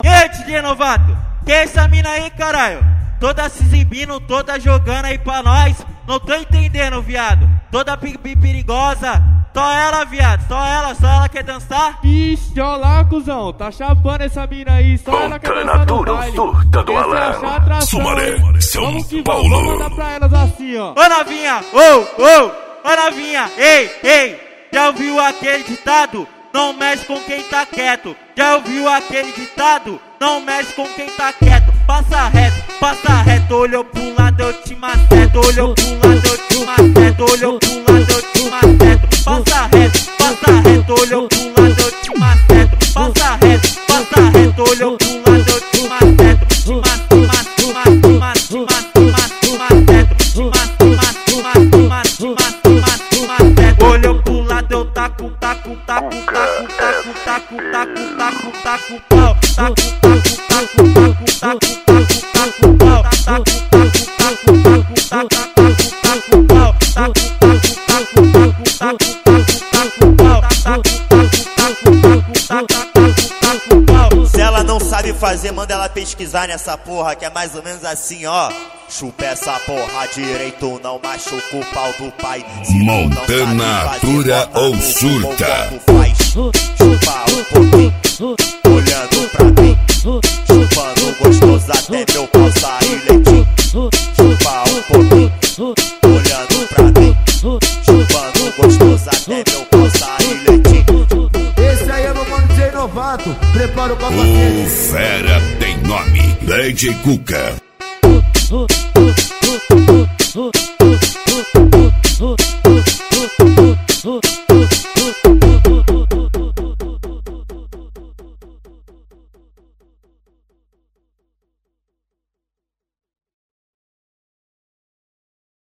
E aí, DJ Novato? Que é essa mina aí, caralho? Toda se exibindo, toda jogando aí pra nós. Não tô entendendo, viado. Toda perigosa. Só ela, viado. Só ela quer dançar? Ixi, ó lá, cuzão. Tá chapando essa mina aí. Só ela quer dançar no baile. Sumaré, São Paulo. Vamos mandar pra elas assim, ó. Ô novinha, ô novinha, ei. Já ouviu aquele ditado? Não mexe com quem tá quieto. Já ouviu aquele ditado? Não mexe com quem tá quieto. Passa reto, olhou pro lado, eu te maceto. Olhou pro lado, eu te maceto. Olhou pro lado, eu te maceto. Passa reto, olhou pro lado, eu te maceto. Passa reto, olhou pro lado, eu te maceto. Olhou pro lado, eu taco pau. Se ela não sabe fazer, manda ela pesquisar nessa porra, que é mais ou menos assim, ó. Chupa essa porra direito, não machuca o pau do pai. Montana pura ou surta. Chupa um pouquinho, olhando pra mim. Chupando gostoso até meu pau sair leitinho. Chupa um pouquinho, olhando pra mim. Chupando gostoso até meu pau sair leitinho. Esse aí é meu mano DJ Novato. Prepara o capacete. O fera tem nome, Lady Cuca.